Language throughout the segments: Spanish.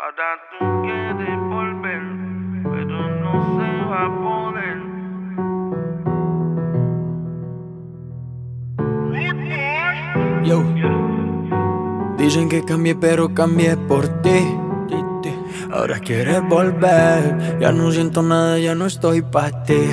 Ahora tú quieres volver, pero no se va a poder. Yo. Dicen que cambié, pero cambié por ti. Ahora quieres volver. Ya no siento nada, ya no estoy pa' ti.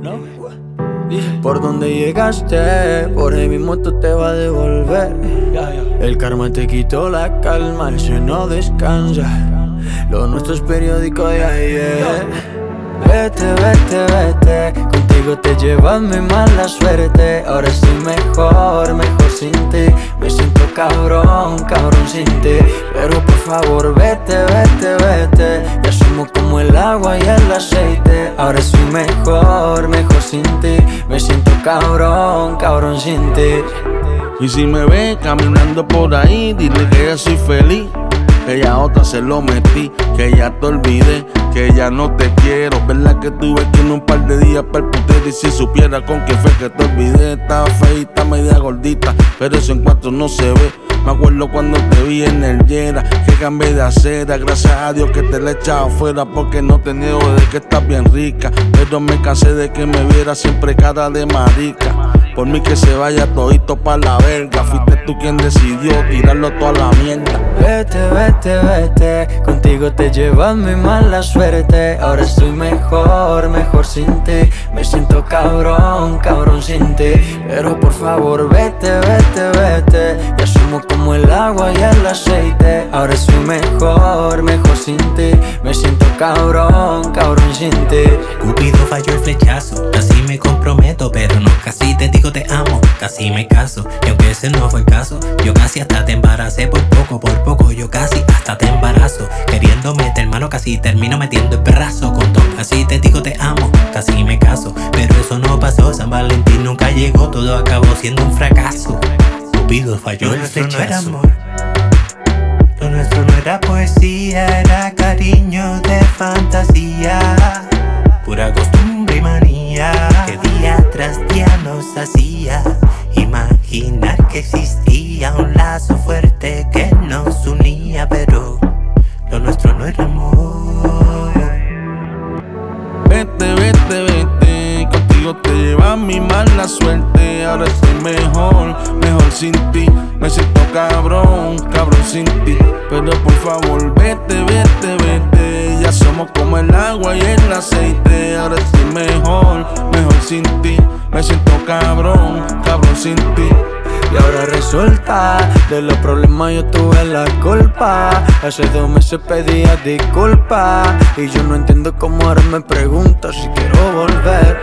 Por donde llegaste, por ahí mismo tú te vas a devolver. El karma te quitó la calma, el sueño no descansa. Lo nuestro es periódico de ayer. Vete, vete, vete, contigo te llevas mi mala suerte. Ahora estoy mejor, mejor sin ti. Me siento cabrón, cabrón sin ti. Pero por favor vete, vete, vete. Ya somos como el agua y el aceite. Ahora estoy mejor, mejor sin ti. Me siento cabrón, cabrón sin ti. Y si me ves caminando por ahí, dile que ya soy feliz. Que ya otra se lo metí, que ya te olvidé, que ya no te quiero. ¿Verdad que tuve que en un par de días perputar? Y si supiera con quién fue que te olvidé. Estaba feita, media gordita, pero eso en cuanto no se ve. Me acuerdo cuando te vi en el Yera, que cambié de acera. Gracias a Dios que te la he echado fuera, porque no te niego de que estás bien rica. Pero me cansé de que me viera siempre cara de marica. Por mí que se vaya todito pa' la verga. Fuiste tú quien decidió tirarlo toda la mierda. Vete, vete, vete, contigo te llevas mi mala suerte. Ahora estoy mejor, mejor sin ti. Me siento cabrón, cabrón sin ti. Pero por favor vete, vete, vete. Ya somos como el agua y el aceite. Ahora estoy mejor, mejor sin ti. Me siento cabrón, cabrón sin ti. Cupido falló el flechazo, casi me comprometo, pero no, casi te digo te amo, casi me caso. Y aunque ese no fue el caso, yo casi hasta te embaracé por poco, yo casi hasta te embarazo. Queriendo meter mano, casi termino metiendo el brazo. Con todo, casi te digo te amo, casi me caso. Pero eso no pasó, San Valentín nunca llegó, todo acabó siendo un fracaso. Cupido falló el flechazo. No era amor, lo nuestro no era poesía, era cariño de fantasía. Pura costumbre y manía que día tras día nos hacía imaginar que existía un lazo fuerte que nos unía, pero lo nuestro no era amor. Vete, vete, vete, contigo te lleva mi mala suerte. Ahora estoy mejor, mejor sin ti. Me siento cabrón, cabrón sin ti. Pero por favor vete, vete, vete. Ya somos como el agua y el aceite. Ahora estoy mejor, mejor sin ti. Me siento cabrón, cabrón sin ti. Y ahora resulta, de los problemas yo tuve la culpa. Hace 2 meses pedía disculpas y yo no entiendo cómo ahora me preguntas si quiero volver.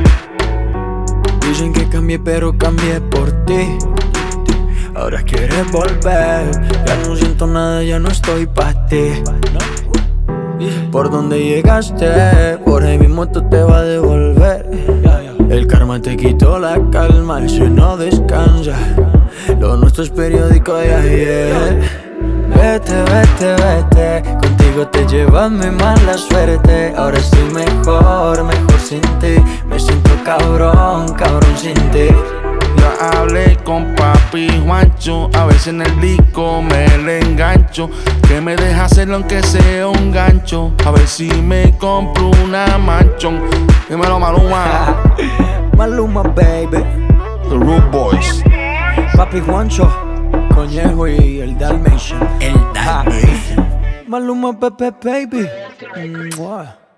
Dicen que cambié, pero cambié por ti. Ahora quieres volver. Ya no siento nada, ya no estoy pa' ti. Por donde llegaste, por ahí mismo tú te vas a devolver. El karma te quitó la calma, el sueño no descansa. Lo nuestro es periódico de ayer. Vete, vete, vete, contigo te llevas mi mala suerte. Ahora estoy mejor, mejor sin ti. Me siento cabrón, cabrón sin ti. Ya hablé con papi Juancho, a veces en el disco me le engancho. Que me deja hacerlo aunque sea un gancho. A ver si me compro una manchón. Dímelo Maluma. Maluma baby, The Rude Boys. papi Juancho, Conejo y el Dalmatian. El Dalmatian. Maluma Pepe baby. Mua.